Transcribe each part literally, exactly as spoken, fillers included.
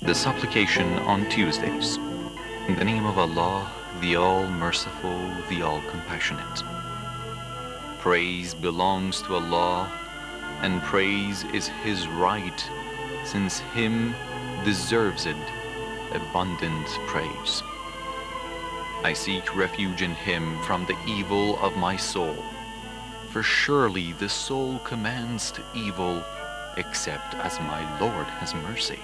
The supplication on Tuesdays. In the name of Allah, the All-Merciful, the All-Compassionate. Praise belongs to Allah, and praise is His right, since Him deserves it abundant praise. I seek refuge in Him from the evil of my soul, for surely the soul commands to evil, except as my Lord has mercy.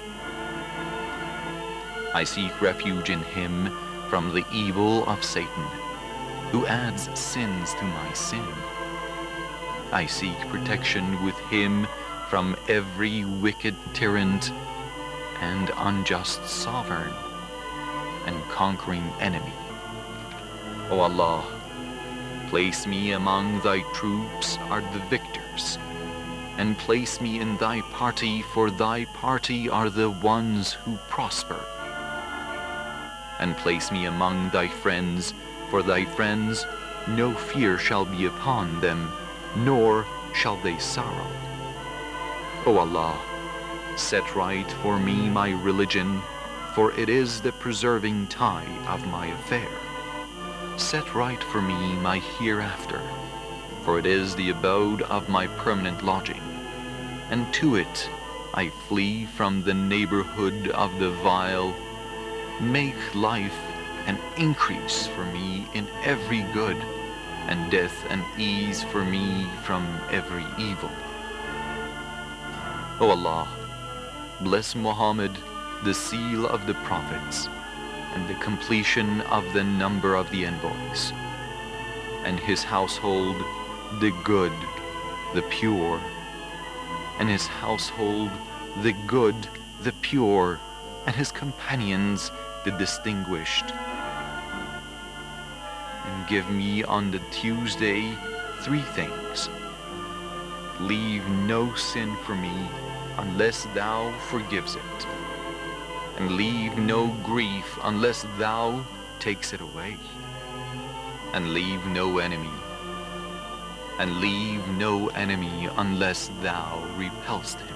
I seek refuge in Him from the evil of Satan, who adds sins to my sin. I seek protection with Him from every wicked tyrant and unjust sovereign and conquering enemy. O Allah, place me among Thy troops are the victors, and place me in Thy party, for Thy party are the ones who prosper. And place me among Thy friends, for Thy friends no fear shall be upon them, nor shall they sorrow. O Allah, set right for me my religion, for it is the preserving tie of my affair. Set right for me my hereafter, for it is the abode of my permanent lodging, and to it I flee from the neighborhood of the vile. Make life an increase for me in every good, and death an ease for me from every evil. O Allah, bless Muhammad, the seal of the prophets, and the completion of the number of the envoys, and his household, the good, the pure, and his household, the good, the pure, and his companions, the distinguished. And give me on the Tuesday three things. Leave no sin for me unless Thou forgives it, and leave no grief unless Thou takes it away, and leave no enemy, and leave no enemy unless Thou repelst him.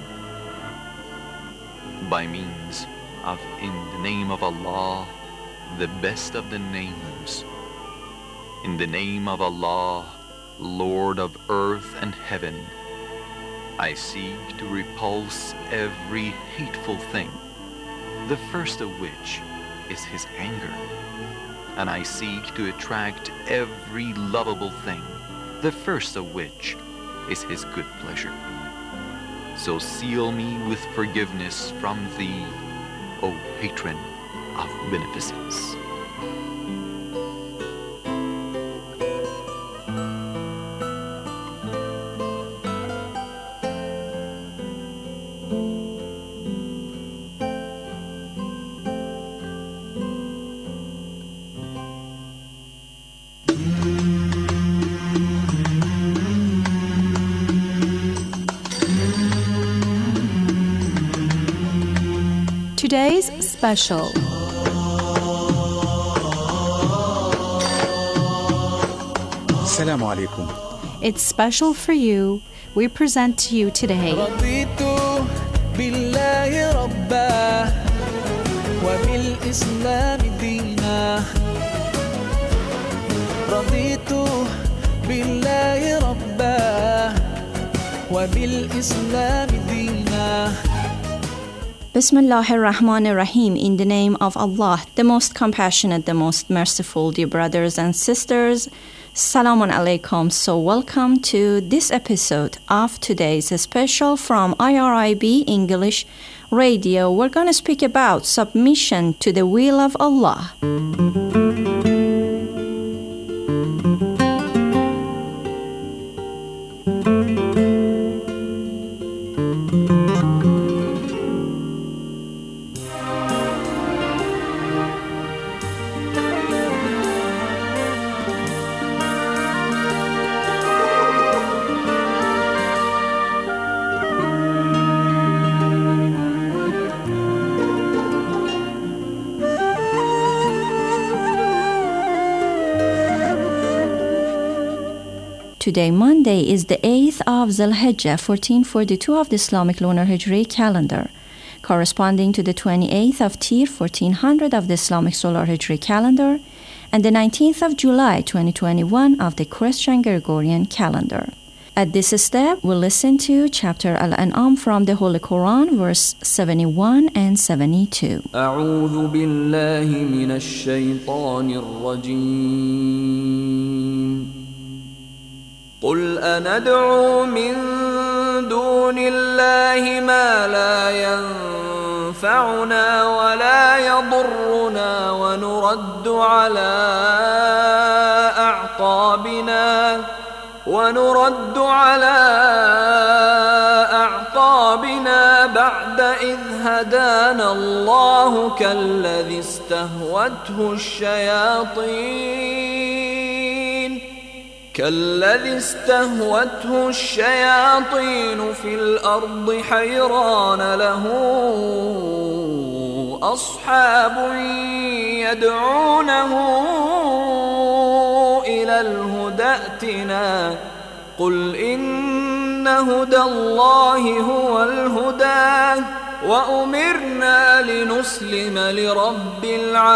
By means of in the name of Allah, the best of the names. In the name of Allah, Lord of earth and heaven, I seek to repulse every hateful thing, the first of which is His anger, and I seek to attract every lovable thing, the first of which is His good pleasure. So seal me with forgiveness from Thee, O Patron of beneficence. Today's special. Assalamu alaikum. It's special for you. We present to you today. رضيت بالله ربا وبالإسلام دينا رضيت بالله ربا وبالإسلام دينا. Bismillahir Rahmanir Rahim. In the name of Allah, the most compassionate, the most merciful, dear brothers and sisters. Salamun alaikum. So welcome to this episode of today's special from I R I B English Radio. We're going to speak about submission to the will of Allah. Today, Monday, is the eighth of Zul Hijjah, fourteen forty-two of the Islamic lunar Hijri calendar, corresponding to the twenty-eighth of Tir fourteen hundred of the Islamic Solar Hijri calendar, and the nineteenth of July twenty twenty-one of the Christian Gregorian calendar. At this step, we'll listen to chapter Al-An'am from the Holy Quran, verse seventy-one and seventy-two. أعوذ بالله من الشيطان الرجيم قل أندعو من دون الله ما لا ينفعنا ولا يضرنا ونرد على أعقابنا ونرد على أعقابنا بعد إذ هدانا الله كالذي استهوته الشياطين كالذي استهوته الشياطين في الأرض حيران له أصحاب يدعونه إلى الهدى ائتنا قل إن هدى الله هو الهدى وأمرنا لنسلم لرب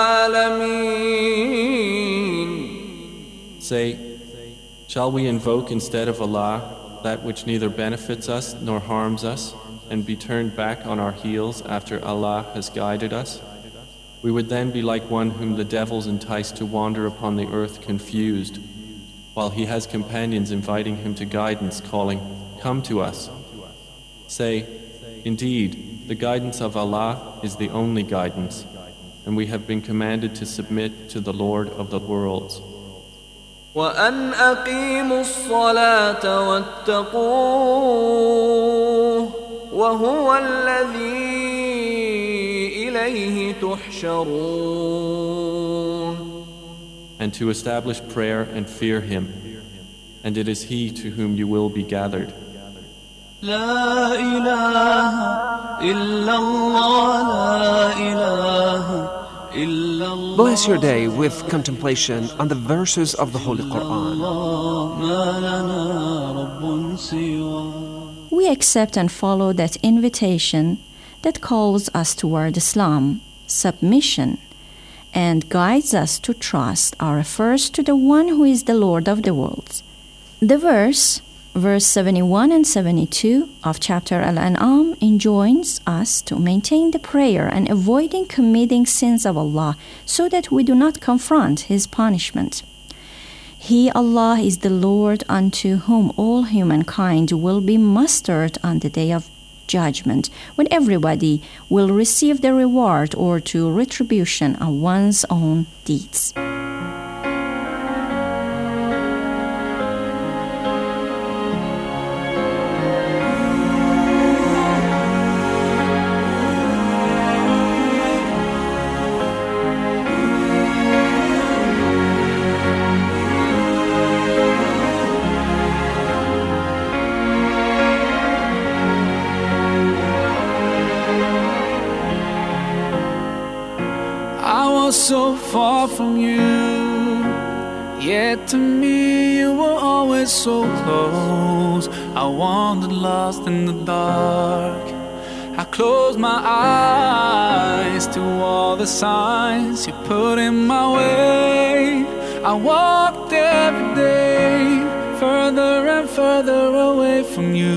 العالمين. Say, shall we invoke instead of Allah that which neither benefits us nor harms us, and be turned back on our heels after Allah has guided us? We would then be like one whom the devils entice to wander upon the earth confused, while he has companions inviting him to guidance, calling, "Come to us." Say, indeed, the guidance of Allah is the only guidance, and we have been commanded to submit to the Lord of the worlds. وأن أقيموا الصلاة واتقوه وهو الذي إليه تحشرون. And to establish prayer and fear Him, and it is He to whom you will be gathered. لا إله إلا الله لا إله إلا الله. Bless your day with contemplation on the verses of the Holy Quran. ما لنا رب سواه. We accept and follow that invitation that calls us toward Islam, submission, and guides us to trust our affairs to the one who is the Lord of the worlds. The verse, verse seventy-one and seventy-two of chapter Al-An'am enjoins us to maintain the prayer and avoiding committing sins of Allah so that we do not confront His punishment. He, Allah, is the Lord unto whom all humankind will be mustered on the day of judgment, when everybody will receive the reward or to retribution on one's own deeds. So far from you, yet to me you were always so close. I wandered lost in the dark. I closed my eyes to all the signs you put in my way. I walked every day further and further away from you.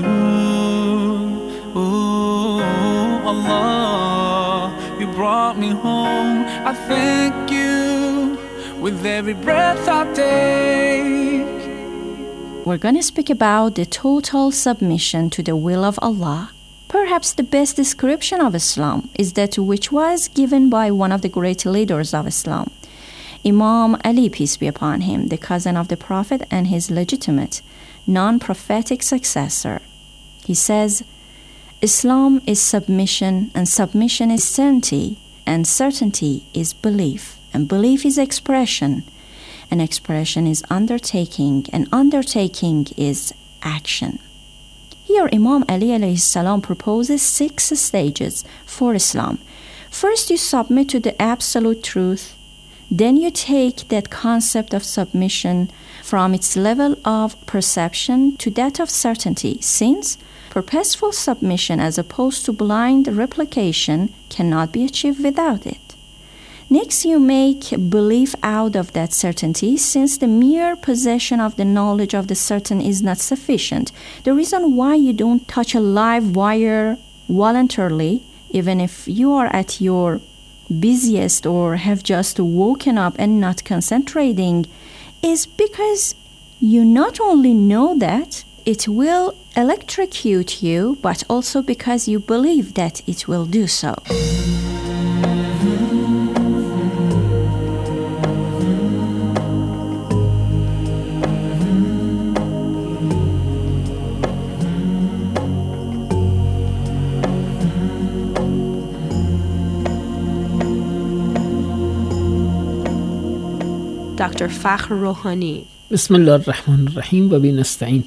Ooh, Allah, you brought me home. I thank you with every breath I take. We're going to speak about the total submission to the will of Allah. Perhaps the best description of Islam is that which was given by one of the great leaders of Islam, Imam Ali, peace be upon him, the cousin of the Prophet and his legitimate, non-prophetic successor. He says, Islam is submission, and submission is certainty, and certainty is belief, and belief is expression, and expression is undertaking, and undertaking is action. Here Imam Ali alayhi salam proposes six stages for Islam. First, you submit to the absolute truth. Then you take that concept of submission from its level of perception to that of certainty, since Purposeful submission as opposed to blind replication cannot be achieved without it. Next, you make belief out of that certainty, since the mere possession of the knowledge of the certain is not sufficient. The reason why you don't touch a live wire voluntarily, even if you are at your busiest or have just woken up and not concentrating, is because you not only know that it will electrocute you, but also because you believe that it will do so. Doctor Fakhr Rouhani. Bismillah ar-Rahman ar-Rahim wa binasta'in.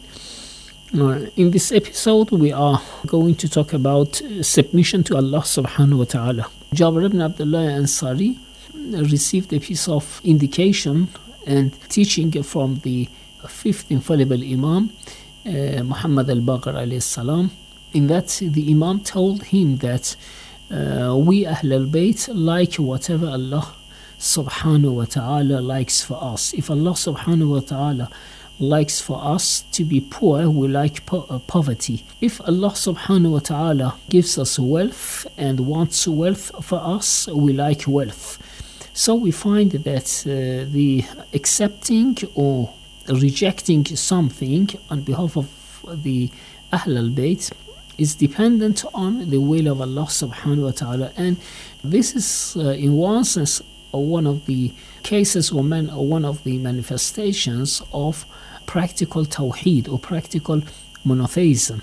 In this episode, we are going to talk about submission to Allah subhanahu wa ta'ala. Jabir ibn Abdullah Ansari received a piece of indication and teaching from the fifth infallible Imam, uh, Muhammad al-Baqir alayhi salam, in that the Imam told him that uh, we Ahl al-Bayt like whatever Allah subhanahu wa ta'ala likes for us. If Allah subhanahu wa ta'ala likes for us to be poor, we like po- uh, poverty. If Allah subhanahu wa ta'ala gives us wealth and wants wealth for us, we like wealth. So we find that uh, the accepting or rejecting something on behalf of the Ahl al-Bayt is dependent on the will of Allah subhanahu wa ta'ala, and this is uh, in one sense one of the cases or, man, or one of the manifestations of practical tawheed or practical monotheism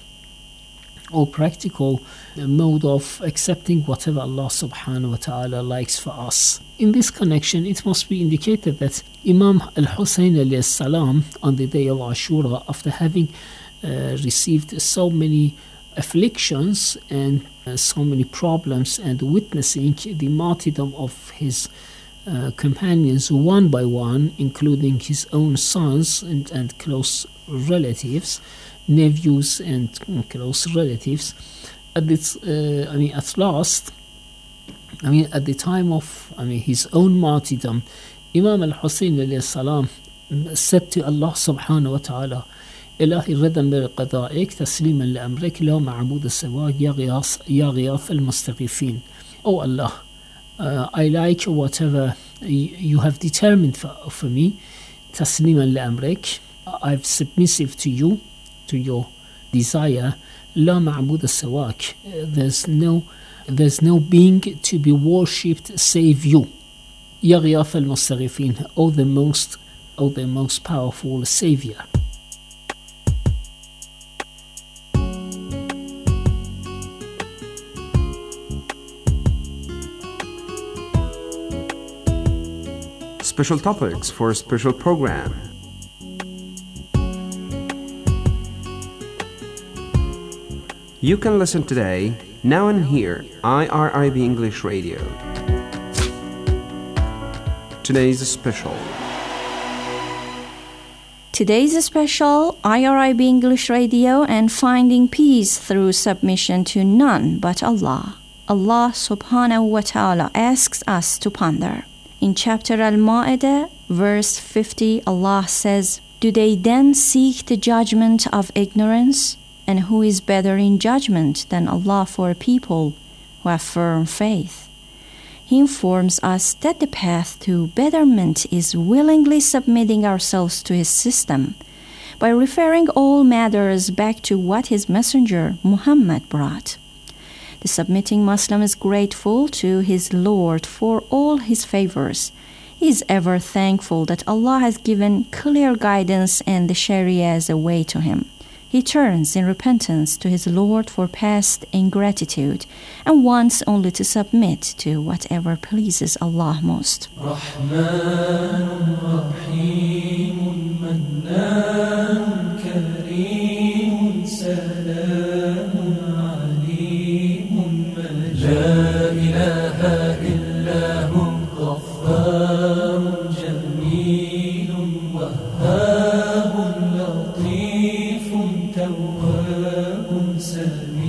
or practical mode of accepting whatever Allah subhanahu wa ta'ala likes for us. In this connection, it must be indicated that Imam al-Hussein alayhi salam on the day of Ashura, after having uh, received so many afflictions and uh, so many problems and witnessing the martyrdom of his Uh, companions one by one, including his own sons and, and close relatives, nephews and uh, close relatives. At this, uh, I mean, at last, I mean, at the time of, I mean, his own martyrdom, Imam al-Hussein alayhi salam said to Allah subhanahu wa ta'ala, إلهي رضا بقضائك تسليما لأمرك لا معبود سواك يا غياث يا غياث المستغيثين. Oh Allah, Uh, I like whatever you, you have determined for, for me. Tasliman لأمرك, I'm submissive to you, to your desire. لا معبود سواك, there's no, there's no being to be worshipped save you. يا غياث المستغيثين, oh the most, oh the most powerful Savior. Special topics for a special program. You can listen today, now and here, I R I B English Radio. Today's special. Today's special I R I B English Radio and finding peace through submission to none but Allah. Allah subhanahu wa ta'ala asks us to ponder. In chapter Al-Ma'idah, verse fifty, Allah says, do they then seek the judgment of ignorance? And who is better in judgment than Allah for a people who have firm faith? He informs us that the path to betterment is willingly submitting ourselves to His system by referring all matters back to what His messenger Muhammad brought. The submitting Muslim is grateful to his Lord for all his favors. He is ever thankful that Allah has given clear guidance and the Sharia as a way to him. He turns in repentance to his Lord for past ingratitude and wants only to submit to whatever pleases Allah most. لا إله إلا هو غفار جميل وهاب لطيف تواب سلام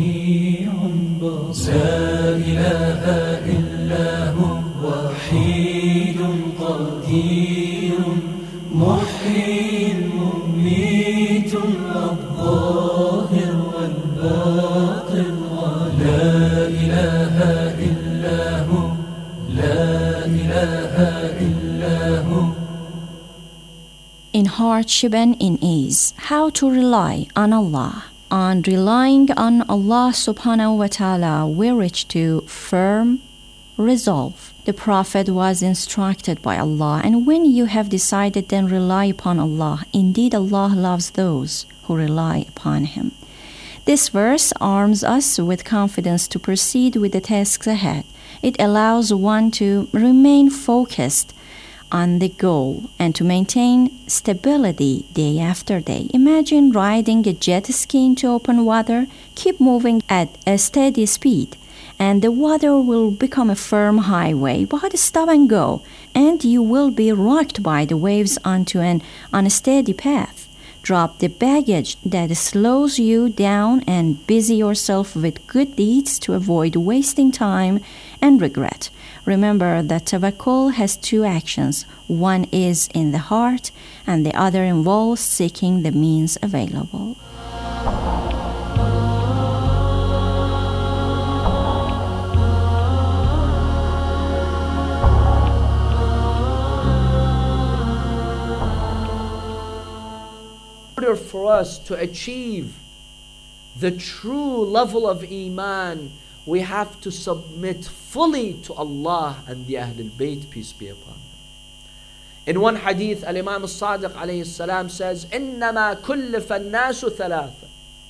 سميع بصير لا إله إلا هو وحيد قدير محيي مميت الظاهر والباطن لا إله إلا هو لا إله إلا هو. In hardship and in ease, how to rely on Allah. On relying on Allah subhanahu wa ta'ala, we reach to firm resolve. The Prophet was instructed by Allah, and when you have decided, then rely upon Allah. Indeed, Allah loves those who rely upon Him. This verse arms us with confidence to proceed with the tasks ahead. It allows one to remain focused on the goal and to maintain stability day after day. Imagine riding a jet ski into open water. Keep moving at a steady speed, and the water will become a firm highway. But stop and go, and you will be rocked by the waves onto an unsteady path. Drop the baggage that slows you down and busy yourself with good deeds to avoid wasting time and regret. Remember that tawakkul has two actions. One is in the heart, and the other involves seeking the means available. In order for us to achieve the true level of Iman, we have to submit fully to Allah and the Ahlul Bayt, peace be upon them. In one hadith, Al-Imam Al-Sadiq alayhi salam says, إِنَّمَا كُلِّفَ النَّاسُ ثَلَاثًا.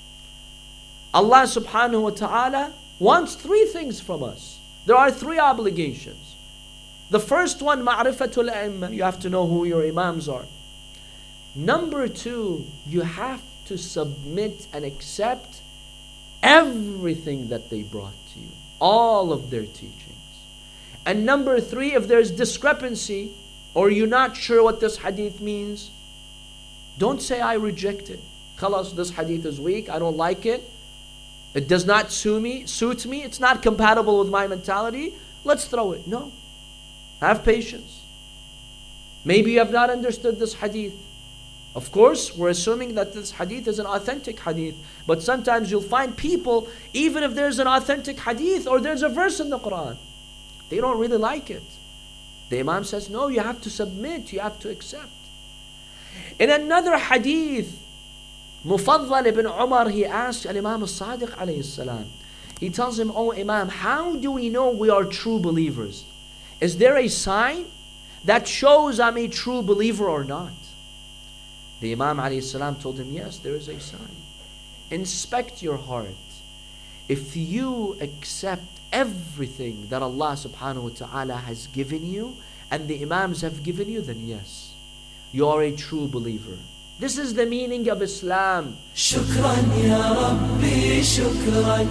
Allah subhanahu wa ta'ala wants three things from us. There are three obligations. The first one, ma'rifatul a'imma. You have to know who your imams are. Number two, you have to submit and accept everything that they brought to you, all of their teachings. And number three, if there's discrepancy or you're not sure what this hadith means, don't say, I reject it. Khalas, this hadith is weak, I don't like it. It does not suit me, suit me, it's not compatible with my mentality. Let's throw it. No. Have patience. Maybe you have not understood this hadith. Of course, we're assuming that this hadith is an authentic hadith. But sometimes you'll find people, even if there's an authentic hadith or there's a verse in the Quran, they don't really like it. The Imam says, no, you have to submit, you have to accept. In another hadith, Mufaddal ibn Umar, he asked Al-Imam Al-Sadiq alayhi salam, he tells him, oh Imam, how do we know we are true believers? Is there a sign that shows I'm a true believer or not? The Imam alayhi salam told him, yes, there is a sign. Inspect your heart. If you accept everything that Allah subhanahu wa ta'ala has given you and the Imams have given you, then yes, you are a true believer. This is the meaning of Islam. Shukran ya Rabbi, shukran.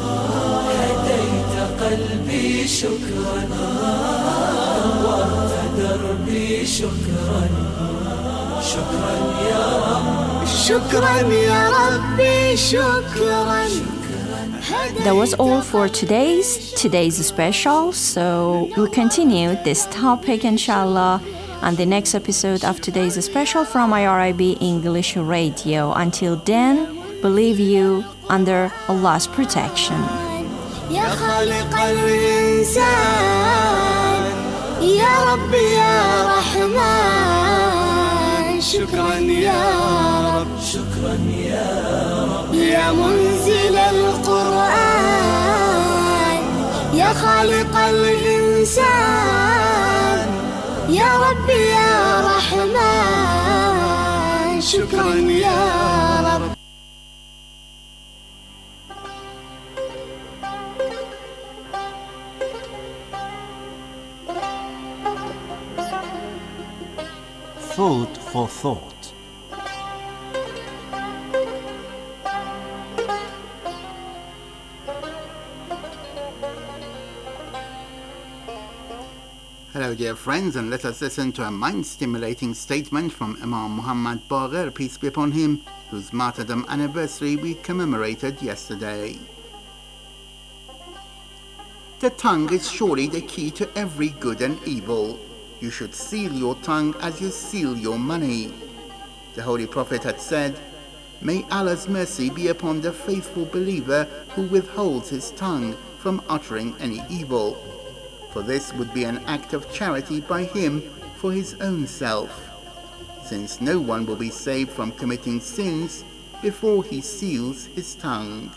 Hadayta qalbi, shukran. Nawwarta darbi, shukran. Shukran ya Rabbi. Shukran ya Rabbi, shukran. That was all for today's today's special. So we'll continue this topic inshallah on the next episode of today's special from I R I B English Radio. Until then, believe you under Allah's protection. Ya khaliq al-insan, Ya Rabbi ya Rahman, shukran ya Rabb, shukran ya Rabb, ya munzil al-Quran, Ya khaliq al-insan, Ya Rabbi ya Rahman, shukran ya Rabb. Food for thought. Hello dear friends, and let us listen to a mind-stimulating statement from Imam Muhammad Baqir, peace be upon him, whose martyrdom anniversary we commemorated yesterday. The tongue is surely the key to every good and evil. You should seal your tongue as you seal your money. The Holy Prophet had said, "May Allah's mercy be upon the faithful believer who withholds his tongue from uttering any evil, for this would be an act of charity by him for his own self, since no one will be saved from committing sins before he seals his tongue."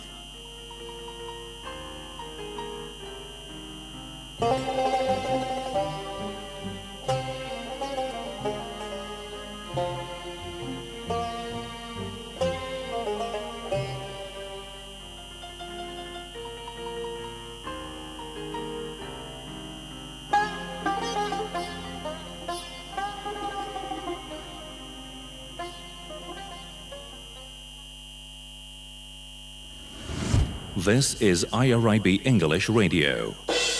This is I R I B English Radio.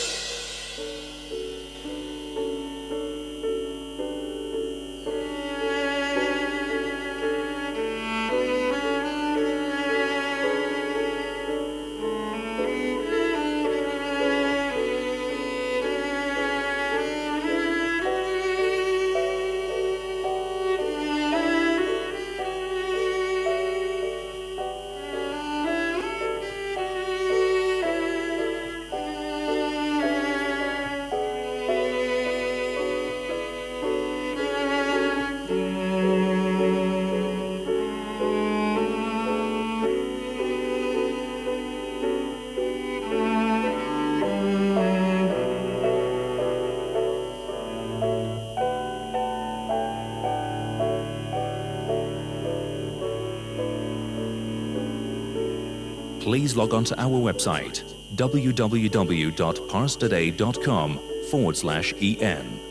Please log on to our website, w w w dot pars today dot com forward slash en.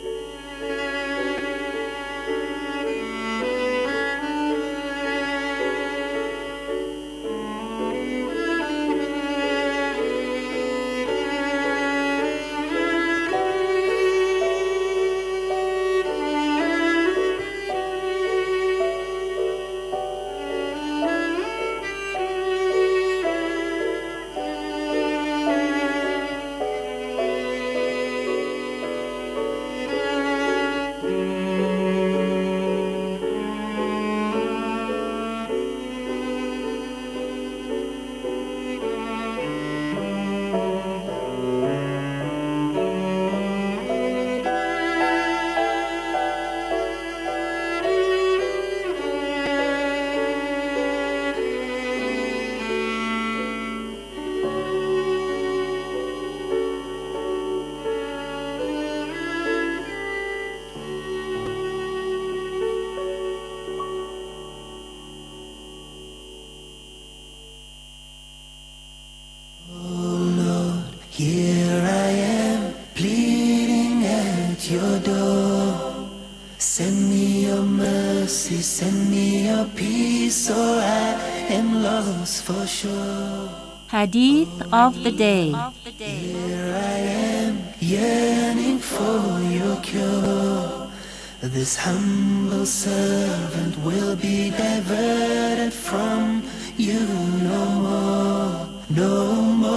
Here I am, pleading at your door. Send me your mercy, send me your peace, or I am lost for sure. Hadith of the day. Here I am, yearning for your cure. This humble servant will be diverted from you no more, no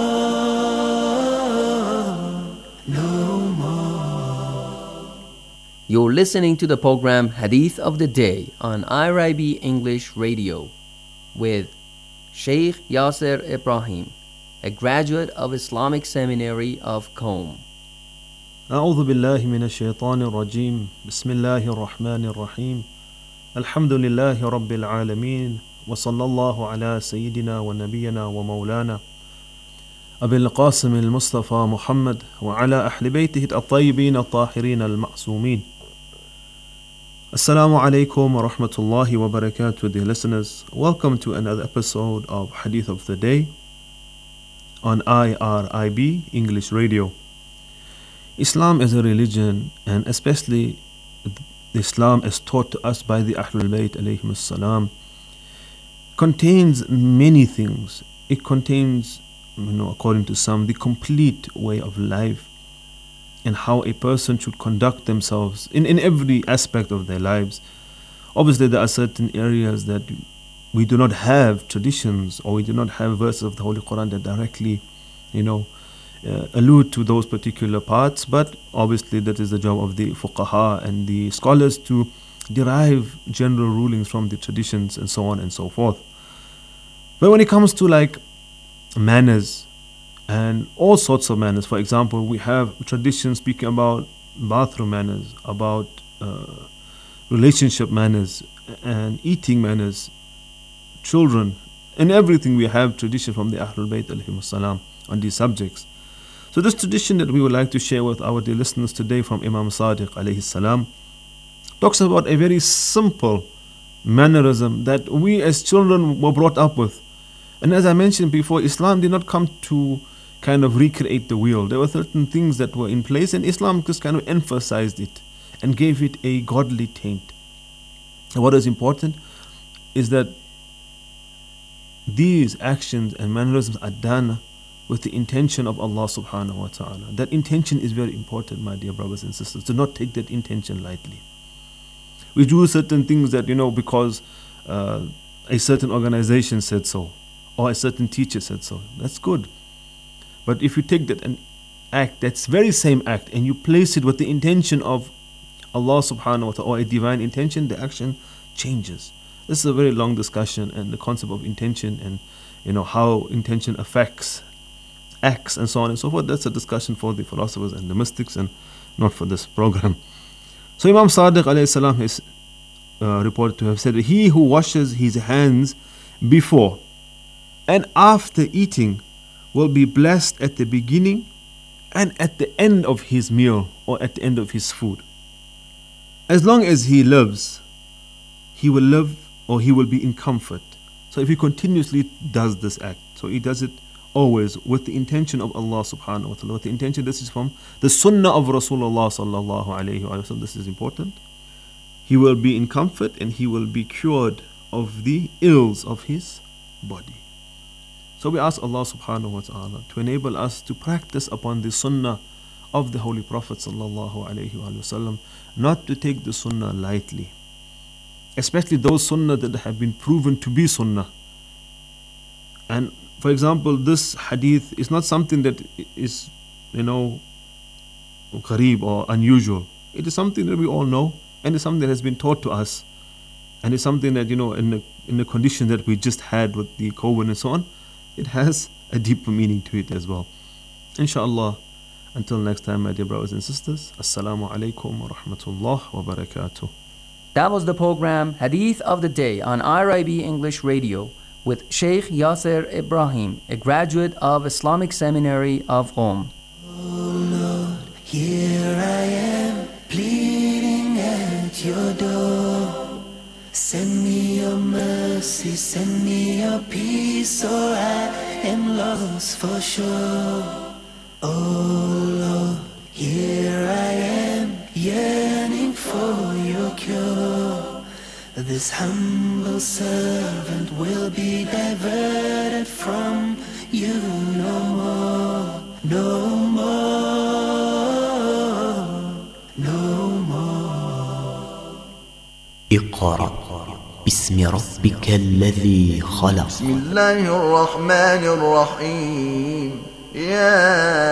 more, no more. You're listening to the program Hadith of the Day on I R I B English Radio with Sheikh Yasser Ibrahim, a graduate of Islamic Seminary of Qom. أعوذ بالله من الشيطان الرجيم بسم الله الرحمن الرحيم الحمد لله رب العالمين وصلى الله على سيدنا ونبينا ومولانا أبي القاسم المصطفى محمد وعلى أهل بيته الطيبين الطاهرين المعصومين. Assalamu alaikum wa rahmatullahi wa barakatuh, dear listeners. Welcome to another episode of Hadith of the Day on I R I B English Radio. Islam is a religion, and especially Islam as taught to us by the Ahlul Bayt alayhim salam, contains many things. It contains, you know, according to some, the complete way of life and how a person should conduct themselves in, in every aspect of their lives. Obviously, there are certain areas that we do not have traditions, or we do not have verses of the Holy Quran that directly, you know, uh, allude to those particular parts, but obviously that is the job of the fuqaha and the scholars to derive general rulings from the traditions and so on and so forth. But when it comes to like manners and all sorts of manners, for example, we have traditions speaking about bathroom manners, about uh, relationship manners and eating manners, children, and everything. We have tradition from the Ahlul Bayt alayhimus salam on these subjects. So this tradition that we would like to share with our dear listeners today from Imam Sadiq alayhi salam talks about a very simple mannerism that we as children were brought up with. And as I mentioned before, Islam did not come to kind of recreate the wheel. There were certain things that were in place, and Islam just kind of emphasized it and gave it a godly taint. And what is important is that these actions and mannerisms are done with the intention of Allah subhanahu wa ta'ala. That intention is very important, my dear brothers and sisters. Do not take that intention lightly. We do certain things that, you know, because uh, a certain organization said so, or a certain teacher said so. That's good. But if you take that and act, that's very same act, and you place it with the intention of Allah subhanahu wa ta'ala, or a divine intention, the action changes. This is a very long discussion, and the concept of intention and, you know, how intention affects acts and so on and so forth. That's a discussion for the philosophers and the mystics, and not for this program. So Imam Sadiq alayhi salam is uh, reported to have said, he who washes his hands before and after eating will be blessed at the beginning and at the end of his meal, or at the end of his food. As long as he lives, he will live, or he will be in comfort. So if he continuously does this act, so he does it always with the intention of Allah subhanahu wa ta'ala, with the intention, this is from the sunnah of Rasulullah sallallahu alayhi wa sallam, this is important. He will be in comfort, and he will be cured of the ills of his body. So we ask Allah subhanahu wa ta'ala to enable us to practice upon the sunnah of the Holy Prophet sallallahu alayhi wa sallam, not to take the sunnah lightly, especially those sunnah that have been proven to be sunnah. And for example, this hadith is not something that is, you know, ghareeb or unusual. It is something that we all know, and it's something that has been taught to us, and it's something that, you know, in the, in the condition that we just had with the COVID and so on, it has a deeper meaning to it as well. Inshallah, until next time, my dear brothers and sisters, Assalamu alaikum wa rahmatullah wa barakatuh. That was the program Hadith of the Day on I R I B English Radio with Sheikh Yasser Ibrahim, a graduate of Islamic Seminary of Qom. Oh Lord, here I am, pleading at your door. Send me your mercy, send me your peace, or I am lost for sure. Oh Lord, here I am, yearning for your cure. This humble servant will be diverted from you no more, no more, no more. اقرأ باسم ربك الذي خلق. بسم الله الرحمن الرحيم. يا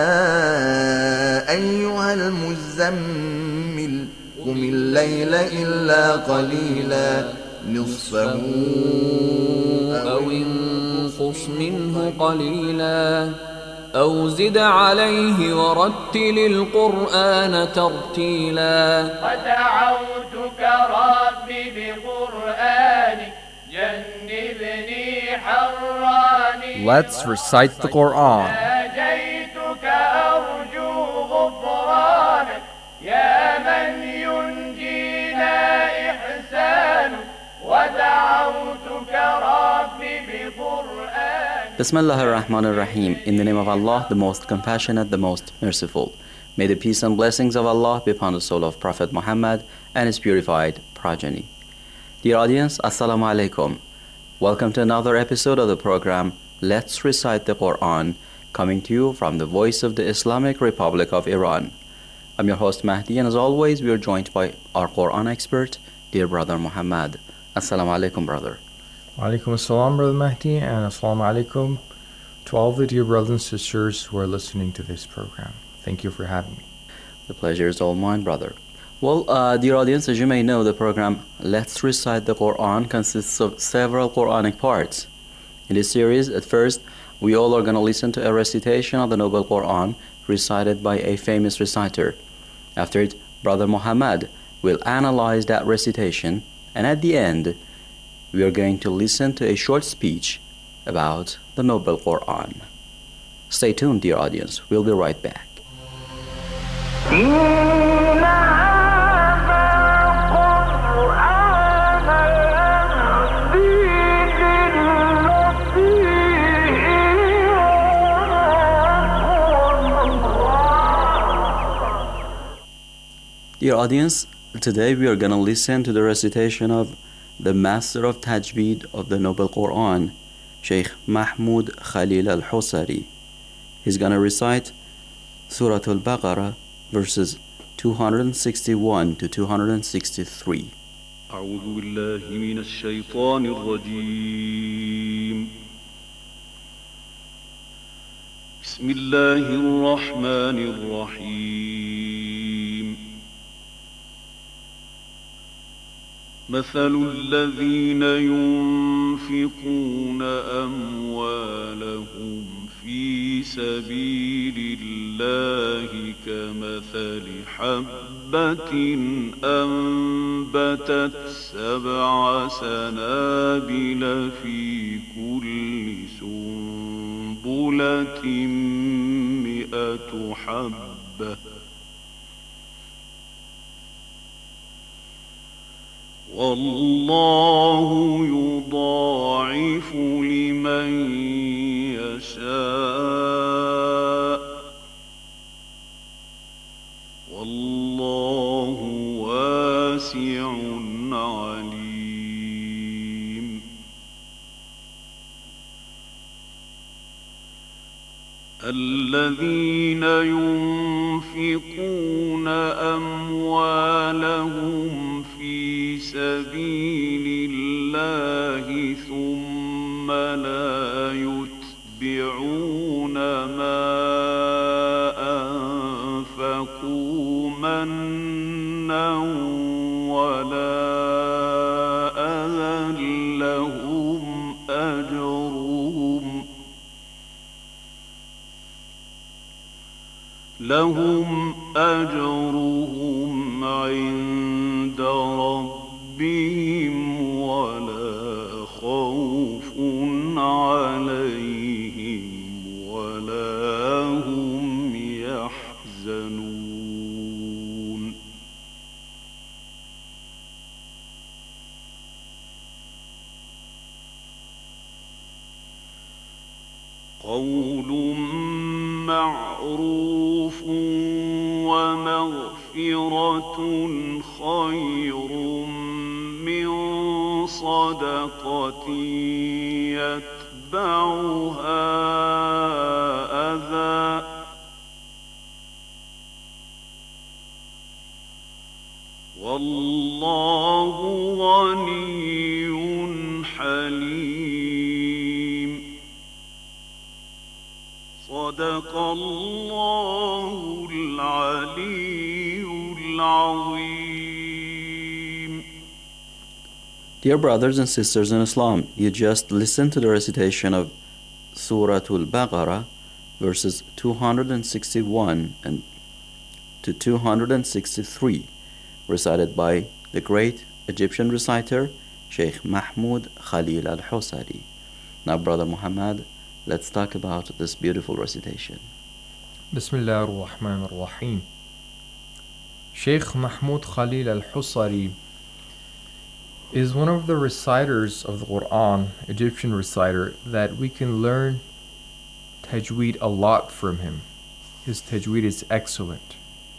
أيها المزمل قم الليل إلا قليلا نصفه أو انقص منه قليلا أو زد عليه ورتل القرآن ترتيلا ودعوتك ربي بقرآنك جنبني حراني. Let's recite the Quran. ناجيتك أرجو غفرانك يا من ينجينا إحسانك ودعوتك ربي بقرآنك. Bismillah ar-Rahman ar-Rahim. In the name of Allah, the most compassionate, the most merciful. May the peace and blessings of Allah be upon the soul of Prophet Muhammad and his purified progeny. Dear audience, Assalamu alaikum. Welcome to another episode of the program Let's Recite the Quran, coming to you from the voice of the Islamic Republic of Iran. I'm your host Mahdi, and as always we are joined by our Quran expert, dear brother Muhammad. Assalamu alaikum, brother. Wa alaikum assalam, brother Mahdi, and assalamu alaikum to all the dear brothers and sisters who are listening to this program. Thank you for having me. The pleasure is all mine, brother. Well, uh, dear audience, as you may know, the program Let's Recite the Quran consists of several Quranic parts. In this series, at first, we all are going to listen to a recitation of the Noble Quran recited by a famous reciter. After it, Brother Muhammad will analyze that recitation, and at the end, we are going to listen to a short speech about the Noble Quran. Stay tuned, dear audience. We'll be right back. Dear audience, today we are going to listen to the recitation of the Master of Tajweed of the Noble Quran, Sheikh Mahmoud Khalil Al-Husari. He's going to recite Surah Al-Baqarah, verses two sixty-one to two sixty-three. أعوذ بالله من الشيطان الرجيم. بسم الله الرحمن الرحيم. مثل الذين ينفقون أموالهم في سبيل الله كمثل حبة أنبتت سبع سنابل في كل سنبلة مئة حبة والله يضاعف لمن يشاء والله واسع عليم. الذين ينفقون أموالهم في سبيل الله ثم لا يتبعون ما أنفقوا منا ولا أذى لهم أجرهم لهم أجرهم عند ربهم ولا خوف عليهم ولا هم يحزنون. قول معروف ومغفرة خير من صدقة يتبعها أذى والله غني حليم. صدق الله العلي العظيم. Dear brothers and sisters in Islam, you just listened to the recitation of Surah Al-Baqarah, verses two sixty-one and to two sixty-three, recited by the great Egyptian reciter, Sheikh Mahmoud Khalil Al-Husari. Now, Brother Muhammad, let's talk about this beautiful recitation. Bismillah ar-Rahman ar-Rahim. Sheikh Mahmoud Khalil Al-Husari is one of the reciters of the Quran, Egyptian reciter, that we can learn tajweed a lot from him. His tajweed is excellent.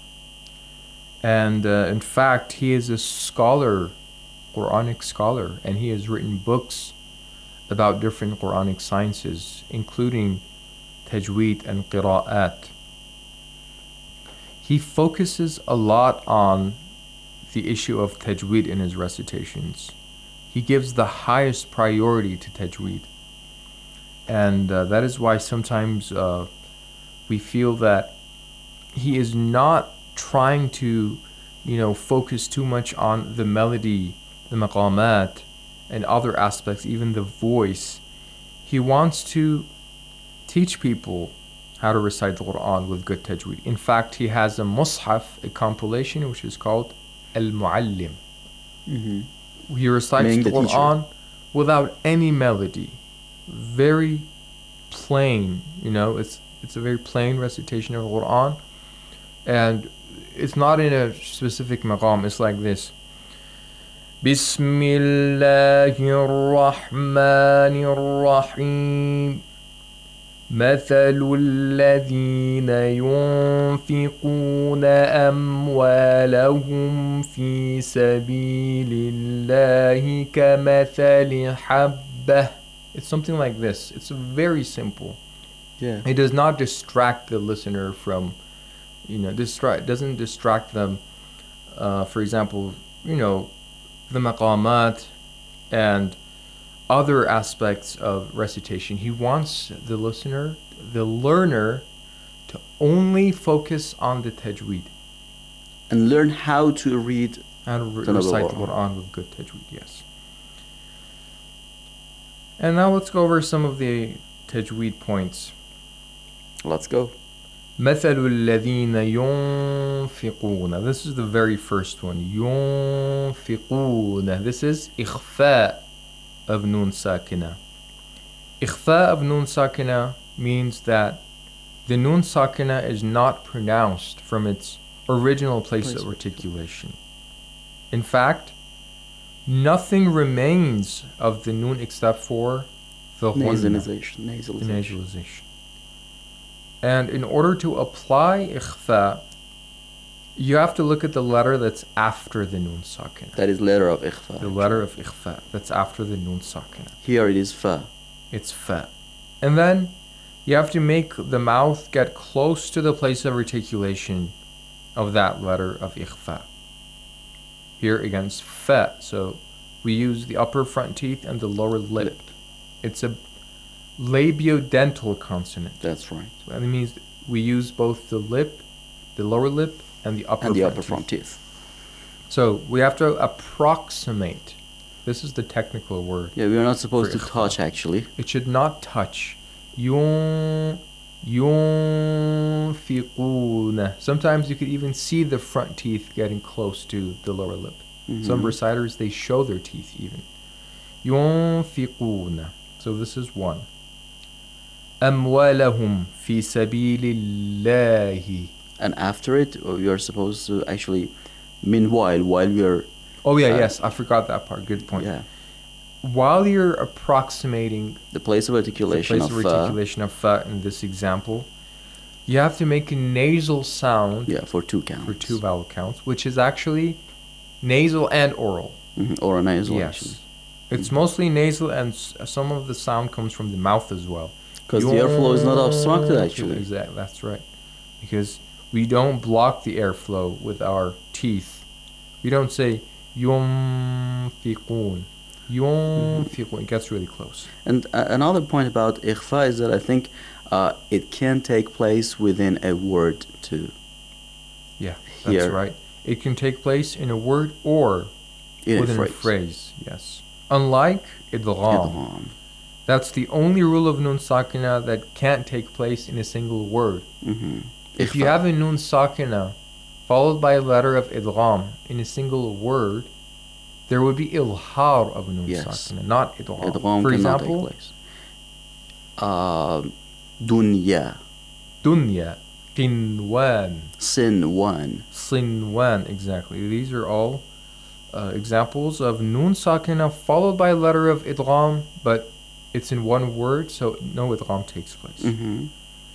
And uh, in fact, he is a scholar, Quranic scholar, and he has written books about different Quranic sciences, including tajweed and qira'at. He focuses a lot on the issue of tajweed in his recitations. He gives the highest priority to tajweed. And uh, that is why sometimes uh, we feel that he is not trying to, you know, focus too much on the melody, the maqamat, and other aspects, even the voice. He wants to teach people how to recite the Quran with good tajweed. In fact, he has a mushaf, a compilation, which is called Al-Muallim. Mm-hmm. He recites Meaning the the teacher. Quran without any melody. Very plain, you know, it's it's a very plain recitation of the Quran. And it's not in a specific maqam, it's like this. Bismillahir Rahmanir Rahim. مثل الذين ينفقون أموالهم في سبيل الله كمثل حبة. It's something like this. It's very simple. Yeah. It does not distract the listener from, you know, distract. Doesn't distract them. Uh, for example, you know, the maqamat and other aspects of recitation. He wants the listener, the learner, to only focus on the tajweed. And learn how to read How to re- the recite the Quran. Quran with good tajweed, yes. And now let's go over some of the tajweed points. Let's go. مثل الذين ينفقون. This is the very first one. ينفقون. This is إخفاء of nun sakina. Ikhfa of nun sakina means that the nun sakina is not pronounced from its original place, Place of of articulation. In fact, nothing remains of the nun except for the ghunna, Nasalization. the Nasalization. nasalization. And in order to apply ikhfa, you have to look at the letter that's after the nun sakina. That is letter of ikhfa. The letter of ikhfa that's after the nun sakina. Here it is fa. It's fa. And then you have to make the mouth get close to the place of articulation of that letter of ikhfa. Here against fa. So we use the upper front teeth and the lower lip. Lip. It's a labiodental consonant. That's right. So that means we use both the lip, the lower lip, and the upper And the front upper teeth. front teeth. So we have to approximate. This is the technical word. Yeah, we are not supposed for to ikhfa. touch actually. It should not touch. Yun, yunfiquna. Sometimes you could even see the front teeth getting close to the lower lip. Some Mhm. reciters, they show their teeth even. Yunfiquna. So this is one. أموالهم في سبيل الله. And after it, we are supposed to actually, meanwhile, while we are. Oh yeah, uh, yes, I forgot that part. Good point. Yeah. While you're approximating The place of the articulation place of of fa. articulation of fa in this example, you have to make a nasal sound Yeah, for two counts. for two vowel counts, which is actually nasal and oral. Mhm, or a nasal Yes. actually. It's mostly nasal, and s- some of the sound comes from the mouth as well. Because the airflow is not obstructed actually. Exactly, that's right. Because we don't block the airflow with our teeth. We don't say yunfiqun. Yunfiqun. It gets really close. And uh, another point about ikhfa is that I think uh, it can take place within a word too. Yeah, that's Here. right. It can take place in a word or In a within phrase. a phrase. Yes. Unlike idgham. Idgham. That's the only rule of nun sakina that can't take place in a single word. Mhm. If you Ikhfa. have a nun sakina followed by a letter of idgham in a single word, there would be ilhar of nun Yes. sakina, not idgham. Idgham For cannot example, take place. Uh, dunya. dunya, qinwan, Sinwan. sinwan, exactly. These are all uh, examples of nun sakina followed by a letter of idgham, but it's in one word, so no idgham takes place. Mhm.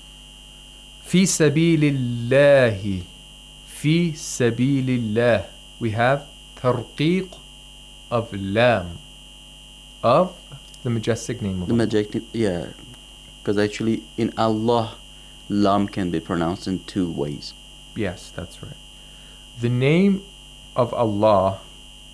Fi sabilillahi. Fi sabilillah. We have tarqiq of lam. Of the majestic name of The Allah. majestic, yeah. Because actually, in Allah, lam can be pronounced in two ways. Yes, that's right. The name of Allah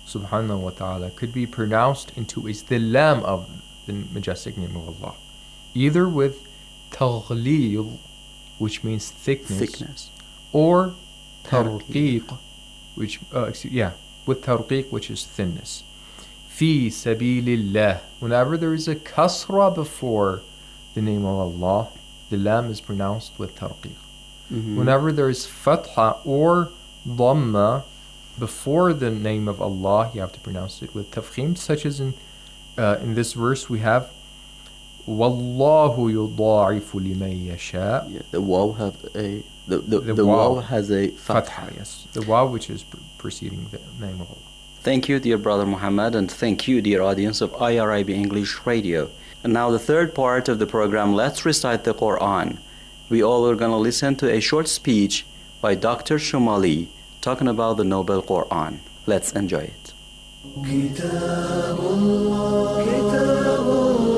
subhanahu wa ta'ala could be pronounced into is the lam of the majestic name of Allah. either with taghleel, which means thickness, Thickness. or tarqiq, which uh, excuse, yeah, with tarqiq, which is thinness. Fi sabilillah. Whenever there is a kasra before the name of Allah, the lam is pronounced with tarqiq. Mhm. Whenever there is fatha or dhamma before the name of Allah, you have to pronounce it with tafkhim, such as in uh, in this verse we have Wallahu yudha'ifu liman yasha. Yeah, the waw have a the the, The the waw. waw has a fatha. Fatha, yes. The waw, which is pr- preceding the name of Allah. Thank you, dear brother Muhammad, and thank you, dear audience of I R I B English Radio. And now the third part of the program, let's recite the Quran. We all are going to listen to a short speech by Doctor Shumali talking about the Noble Quran. Let's enjoy it. كتاب الله كتاب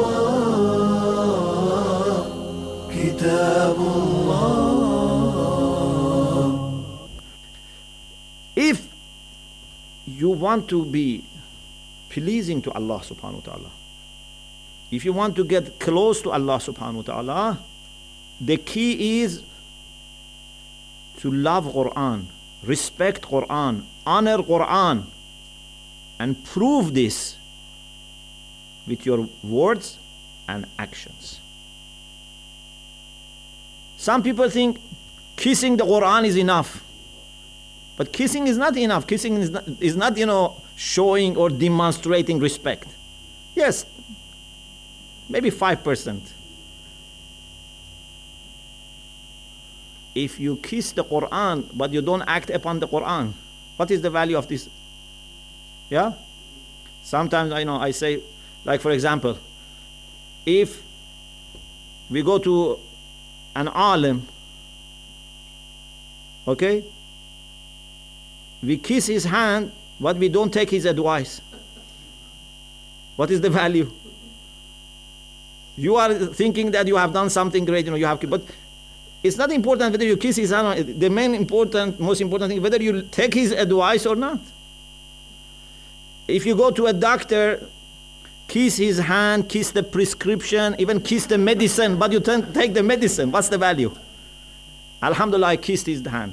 الله كتاب الله. If you want to be pleasing to Allah subhanahu wa ta'ala, if you want to get close to Allah subhanahu wa ta'ala, the key is to love Quran, respect Quran, honor Quran, and prove this with your words and actions. Some people think kissing the Quran is enough. But kissing is not enough. Kissing is not, is not, you know, showing or demonstrating respect. Yes, maybe five percent. If you kiss the Quran, but you don't act upon the Quran, what is the value of this? Yeah? Sometimes, I know, I say, like for example, if we go to an alim, okay, we kiss his hand, but we don't take his advice. What is the value? You are thinking that you have done something great, you know, you have, but it's not important whether you kiss his hand. The main important, most important thing, whether you take his advice or not. If you go to a doctor, kiss his hand, kiss the prescription, even kiss the medicine, but you don't take the medicine, what's the value? Alhamdulillah, I kissed his hand.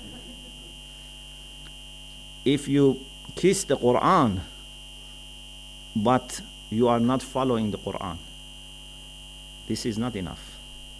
If you kiss the Quran, but you are not following the Quran, this is not enough.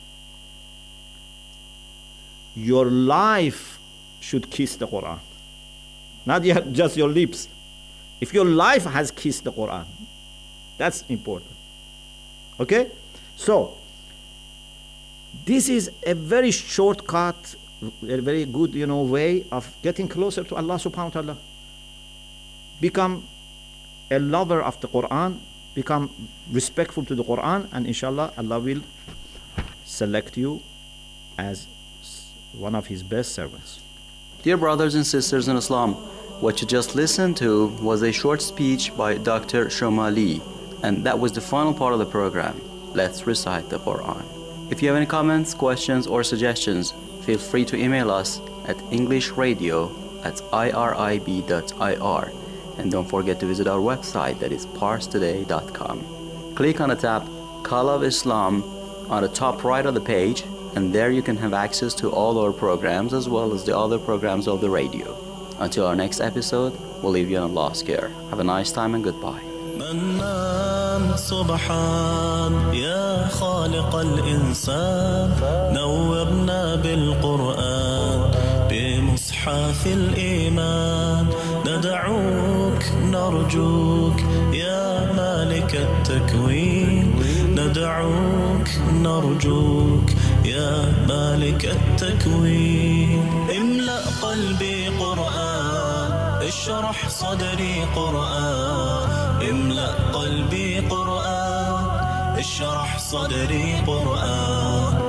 Your life should kiss the Quran, not just your lips. If your life has kissed the Quran, that's important. Okay? So, this is a very shortcut, a very good, you know, way of getting closer to Allah subhanahu wa ta'ala. Become a lover of the Quran, become respectful to the Quran, and inshallah Allah will select you as one of his best servants. Dear brothers and sisters in Islam, what you just listened to was a short speech by Doctor Shumali, and that was the final part of the program. Let's recite the Quran. If you have any comments, questions, or suggestions, feel free to email us at englishradio at I R I B dot I R. And don't forget to visit our website, that is pars today dot com. Click on the tab Call of Islam on the top right of the page, and there you can have access to all our programs as well as the other programs of the radio. Until our next episode, we'll leave you in Allah's care. Have a nice time and goodbye. منان سبحان يا خالق الإنسان نورنا بالقرآن بمصحف الإيمان ندعوك نرجوك يا مالك التكوين ندعوك نرجوك يا مالك التكوين املأ قلبي قرآن اشرح صدري قرآن املأ قلبي قرآن اشرح صدري قرآن.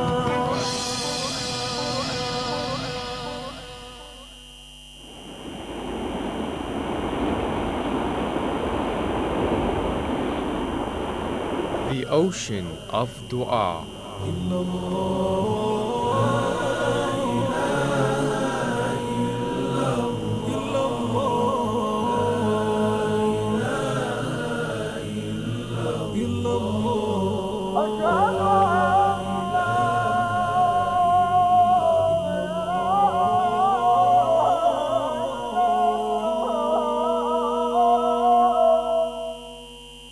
The ocean of dua. أشهد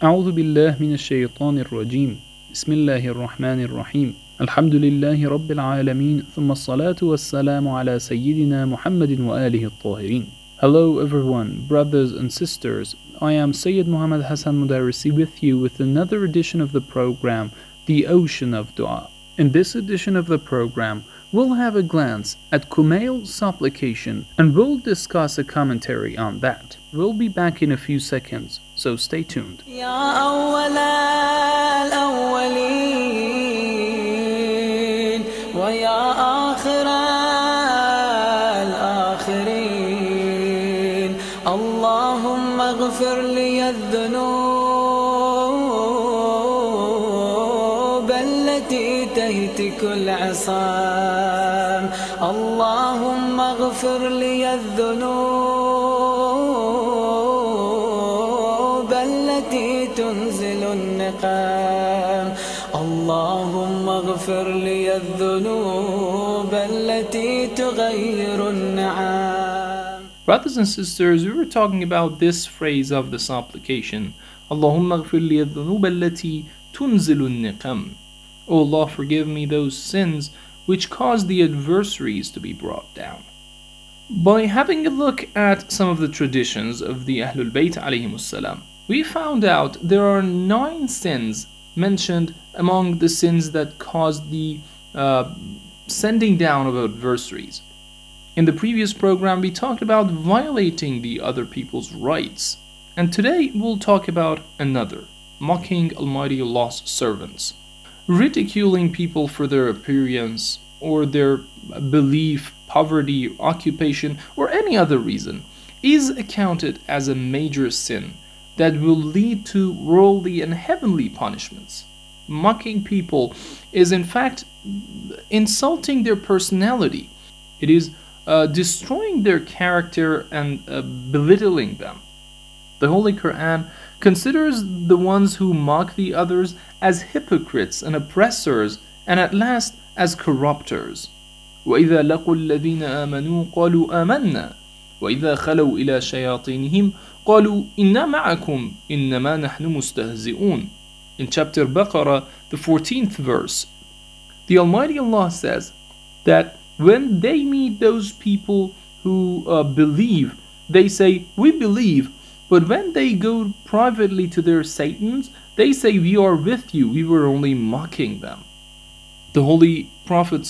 أعوذ بالله من الشيطان الرجيم بسم الله الرحمن الرحيم الحمد لله رب العالمين ثم الصلاة والسلام على سيدنا محمد وآله الطاهرين. Hello everyone, brothers and sisters. I am Sayyid Muhammad Hassan Mudarrisi with you with another edition of the program, The Ocean of Dua. In this edition of the program, we'll have a glance at Kumail's supplication and we'll discuss a commentary on that. We'll be back in a few seconds, so stay tuned. اللهم اغفر لي الذنوب التي تهتك العصام اللهم اغفر لي الذنوب التي تنزل النقام اللهم اغفر لي الذنوب التي تغير النعام. Brothers and sisters, we were talking about this phrase of the supplication, Allahumma ghfir li adh-dhunub allati tunzilu an-niqam. O Allah, forgive me those sins which cause the adversaries to be brought down. By having a look at some of the traditions of the Ahlul Bayt alayhimus salam, we found out there are nine sins mentioned among the sins that caused the uh, sending down of adversaries. In the previous program, we talked about violating the other people's rights. And today, we'll talk about another, mocking Almighty Allah's servants. Ridiculing people for their appearance, or their belief, poverty, occupation, or any other reason, is accounted as a major sin that will lead to worldly and heavenly punishments. Mocking people is in fact insulting their personality. It is Uh, destroying their character and uh, belittling them. The Holy Quran considers the ones who mock the others as hypocrites and oppressors, and at last as corrupters. وَإِذَا لَقُوا الَّذِينَ آمَنُوا قَالُوا آمَنَّا وَإِذَا خَلَوْا إِلَى شَيَاطِينِهِمْ قَالُوا إِنَّا مَعَكُمْ إِنَّمَا نَحْنُ مُسْتَهْزِئُونَ. In chapter Baqarah, the fourteenth verse, the Almighty Allah says that when they meet those people who uh, believe, they say, we believe. But when they go privately to their Satans, they say, we are with you, we were only mocking them. The Holy Prophet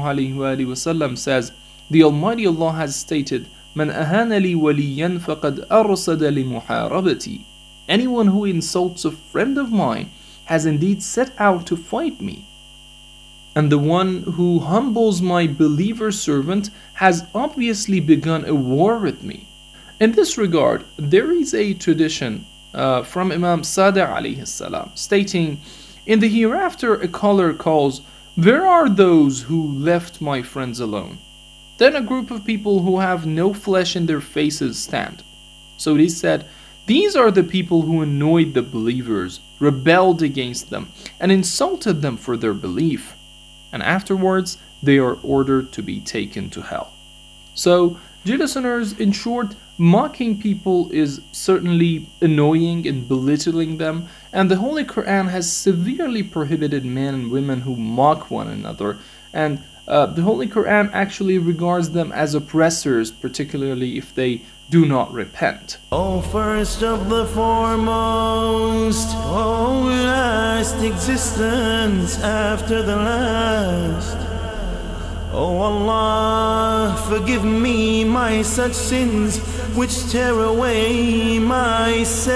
ﷺ says, the Almighty Allah has stated, من أهان لي وليا فقد أرصد لمحاربتي. Anyone who insults a friend of mine has indeed set out to fight me. And the one who humbles my believer servant has obviously begun a war with me. In this regard, there is a tradition uh, from Imam Sadiq alayhi salam stating, in the hereafter a caller calls, where are those who left my friends alone? Then a group of people who have no flesh in their faces stand. So it is said, these are the people who annoyed the believers, rebelled against them, and insulted them for their belief. And afterwards they are ordered to be taken to hell. So, dear listeners, in short, mocking people is certainly annoying and belittling them, and the Holy Quran has severely prohibited men and women who mock one another, and uh, the Holy Quran actually regards them as oppressors, particularly if they do not repent. Oh, first of the foremost, oh, last existence after the last. Oh Allah, forgive me my such sins which tear away my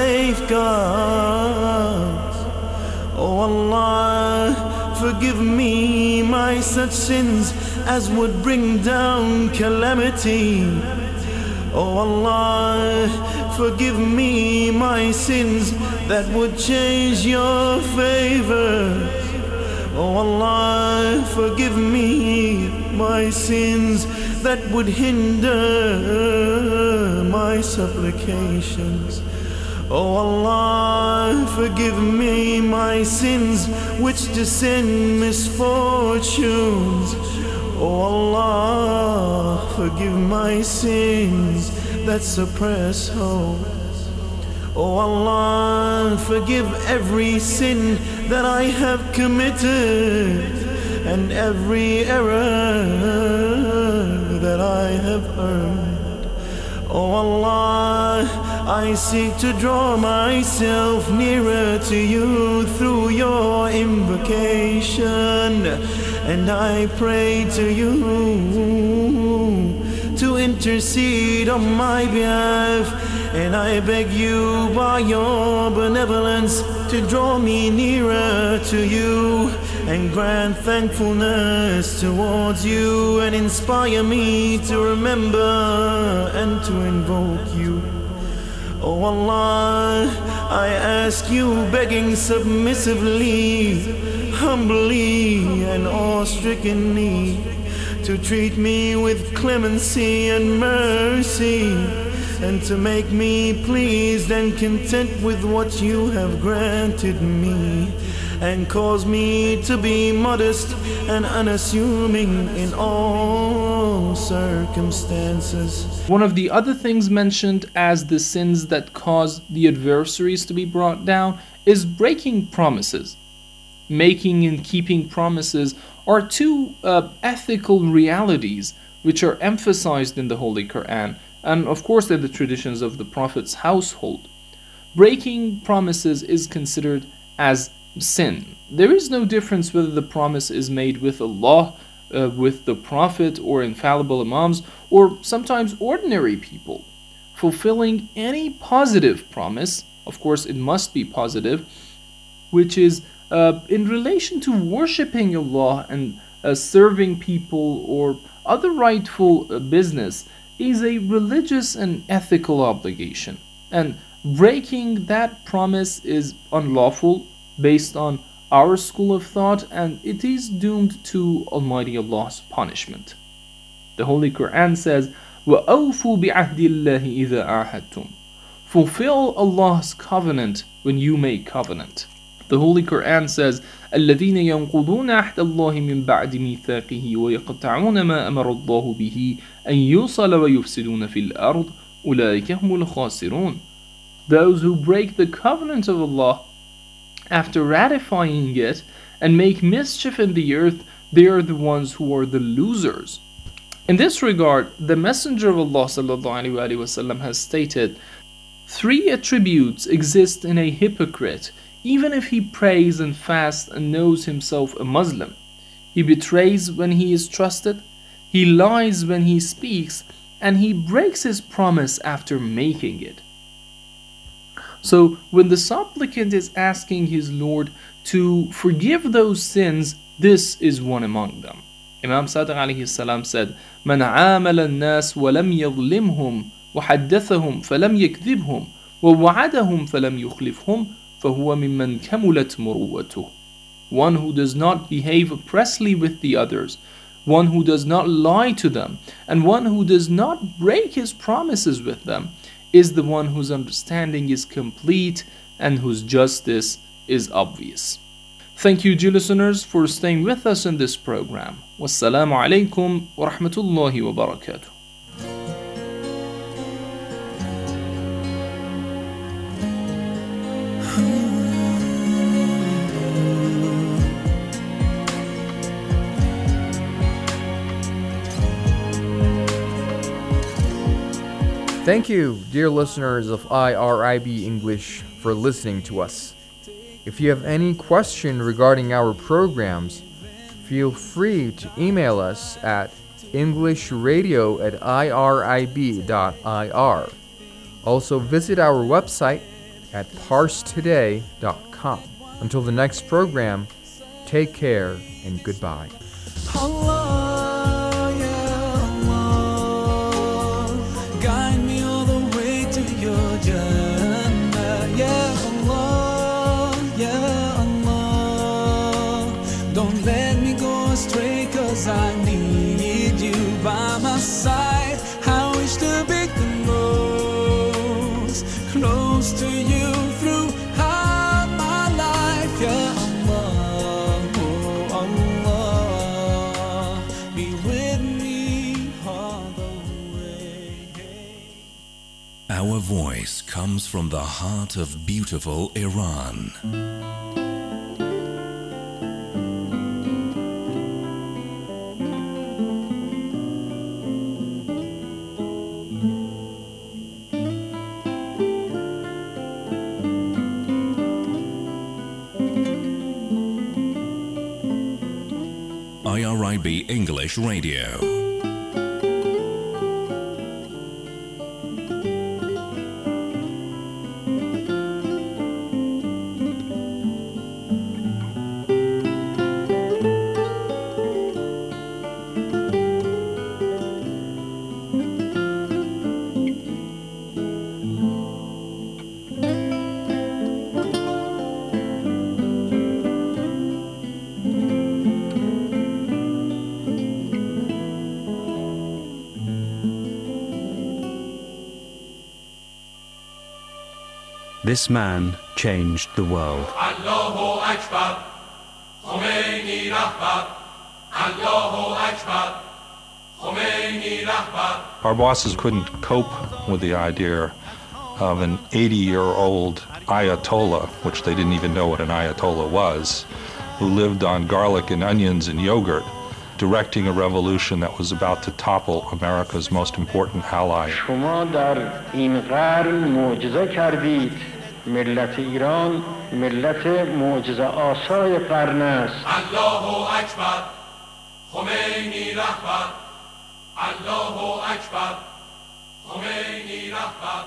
safeguards. Oh Allah, forgive me my such sins as would bring down calamity. Oh Allah, forgive me my sins that would change your favor. Oh Allah, forgive me my sins that would hinder my supplications. Oh Allah, forgive me my sins which descend misfortunes. Oh Allah, forgive my sins that suppress hope. Oh Allah, forgive every sin that I have committed and every error that I have earned. Oh Allah, I seek to draw myself nearer to you through your invocation, and I pray to you to intercede on my behalf, and I beg you by your benevolence to draw me nearer to you and grant thankfulness towards you and inspire me to remember and to invoke you. Oh Allah, I ask you, begging submissively, humbly and awe-strickenly, to treat me with clemency and mercy, and to make me pleased and content with what you have granted me, and cause me to be modest and unassuming in all circumstances. One of the other things mentioned as the sins that cause the adversaries to be brought down is breaking promises. Making and keeping promises are two uh, ethical realities which are emphasized in the Holy Quran, and of course in the traditions of the Prophet's household. Breaking promises is considered as sin. There is no difference whether the promise is made with Allah, uh, with the Prophet, or infallible Imams, or sometimes ordinary people. Fulfilling any positive promise, of course it must be positive, which is uh, in relation to worshipping Allah and uh, serving people or other rightful uh, business, is a religious and ethical obligation. And breaking that promise is unlawful based on our school of thought, and it is doomed to Almighty Allah's punishment. The Holy Quran says, وَأَوْفُوا بِعَهْدِ اللَّهِ إِذَا عَاهَدْتُمْ. Fulfill Allah's covenant when you make covenant. The Holy Quran says, الَّذِينَ يَنْقُضُونَ عَهْدَ اللَّهِ مِنْ بَعْدِ مِيثَاقِهِ وَيَقْطَعُونَ مَا أَمَرَ اللَّهُ بِهِ أَنْ يُوصَلَ وَيُفْسِدُونَ فِي الْأَرْضِ أُولَٰئِكَ هُمُ الْخَاسِرُونَ. Those who break the covenant of Allah after ratifying it and make mischief in the earth, they are the ones who are the losers. In this regard, the Messenger of Allah ﷺ has stated, three attributes exist in a hypocrite, even if he prays and fasts and knows himself a Muslim. He betrays when he is trusted, he lies when he speaks, and he breaks his promise after making it. So when the supplicant is asking his Lord to forgive those sins, this is one among them. Imam Sadiq alayhi salam said, من عامل الناس ولم يظلمهم وحدثهم فلم يكذبهم ووعدهم فلم يخلفهم فهو ممن كملت مروته. One who does not behave oppressively with the others, one who does not lie to them, and one who does not break his promises with them, is the one whose understanding is complete and whose justice is obvious. Thank you, dear listeners, for staying with us in this program. Wassalamu alaikum wa rahmatullahi wa barakatuh. Thank you, dear listeners of I R I B English, for listening to us. If you have any question regarding our programs, feel free to email us at englishradio at irib dot I R. Also visit our website at parse today dot com. Until the next program, take care and goodbye. Allah, yeah, Allah, guide me all the way to your Jannah, yeah Allah, yeah Allah, don't let me go astray, cause I need you by my side. I wish to be close, close to you throughout my life, yeah Allah, oh Allah, be with me all the way. Our voice comes from the heart of beautiful Iran. I R I B English Radio. This man changed the world. Allahu Akbar, Khomeini Rahbar, Allahu Akbar, Khomeini Rahbar. Our bosses couldn't cope with the idea of an eighty-year-old Ayatollah, which they didn't even know what an Ayatollah was, who lived on garlic and onions and yogurt, directing a revolution that was about to topple America's most important ally. شما در این قرن معجزه کردید. ملت ایران ملت معجزه آسای قرن است. Allahu Akbar, Khomeini Rahbar, Allahu Akbar, Khomeini Rahbar,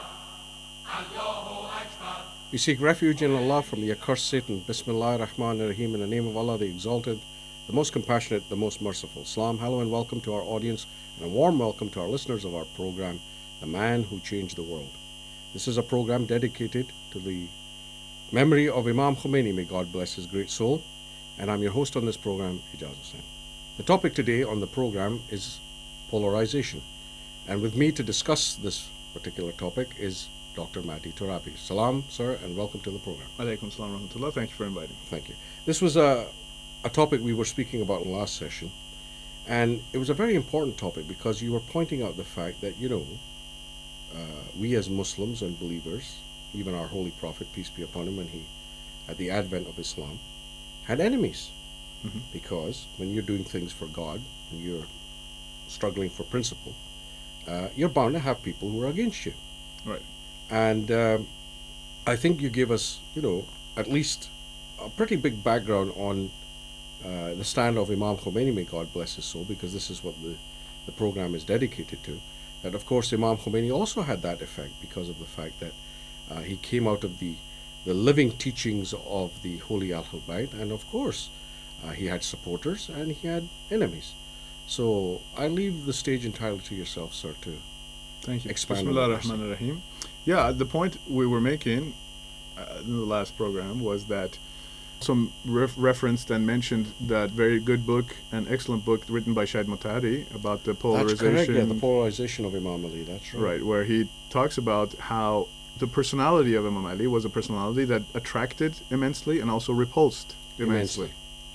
Allahu Akbar. We seek refuge in Allah from the accursed Satan. Bismillah ar-Rahman ar-Rahim. In the name of Allah, the Exalted, the Most Compassionate, the Most Merciful. Salam, hello and welcome to our audience and a warm welcome to our listeners of our program, The Man Who Changed the World. This is a program dedicated to the memory of Imam Khomeini, may God bless his great soul, and I'm your host on this program, Ijaz Hussain. The topic today on the program is polarization, and with me to discuss this particular topic is Doctor Mahdi Torabi. Salam, sir, and welcome to the program. Alaikum salam wa rahmatullah. Thank you for inviting me. Thank you. This was a, a topic we were speaking about in the last session, and it was a very important topic because you were pointing out the fact that, you know, uh, we as Muslims and believers, even our Holy Prophet, peace be upon him, when he, at the advent of Islam, had enemies. Mm-hmm. Because when you're doing things for God, and you're struggling for principle, uh, you're bound to have people who are against you. Right. And um, I think you gave us, you know, at least a pretty big background on uh, the stand of Imam Khomeini, may God bless his soul, because this is what the, the program is dedicated to. That, of course, Imam Khomeini also had that effect because of the fact that uh, he came out of the, the living teachings of the Holy Ahl Bayt, and of course, uh, he had supporters and he had enemies. So I leave the stage entirely to yourself, sir, to Thank you. expand Bismillah on ar-Rahman ar-Rahim. Yeah, the point we were making uh, in the last program was that some ref referenced and mentioned that very good book, an excellent book written by Shahid Motahari about the polarization. That's correct, yeah, the polarization of Imam Ali, that's right. Right, where he talks about how the personality of Imam Ali was a personality that attracted immensely and also repulsed immensely. immensely.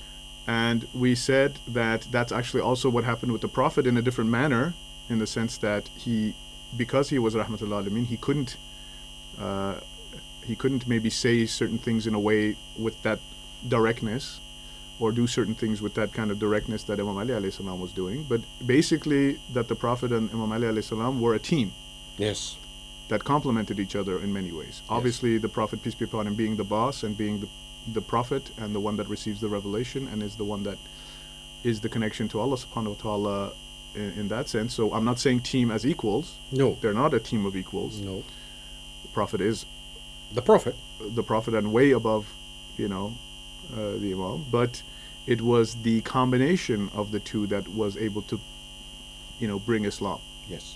And we said that that's actually also what happened with the Prophet in a different manner, in the sense that he, because he was Rahmatullah Alameen, he couldn't uh, he couldn't maybe say certain things in a way with that directness, or do certain things with that kind of directness that Imam Ali alayhi salam was doing. But basically, that the Prophet and Imam Ali alayhi salam were a team. Yes. That complemented each other in many ways. Yes. Obviously, the Prophet, peace be upon him, being the boss and being the the Prophet and the one that receives the revelation and is the one that is the connection to Allah subhanahu wa ta'ala in, in that sense. So I'm not saying team as equals. No. They're not a team of equals. No. The Prophet is the Prophet. The Prophet and way above, you know, uh, the Imam. But it was the combination of the two that was able to, you know, bring Islam. Yes.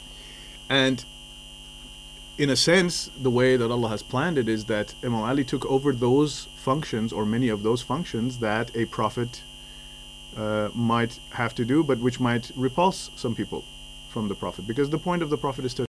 And in a sense, the way that Allah has planned it is that Imam Ali took over those functions, or many of those functions, that a prophet uh, might have to do, but which might repulse some people from the Prophet. Because the point of the Prophet is to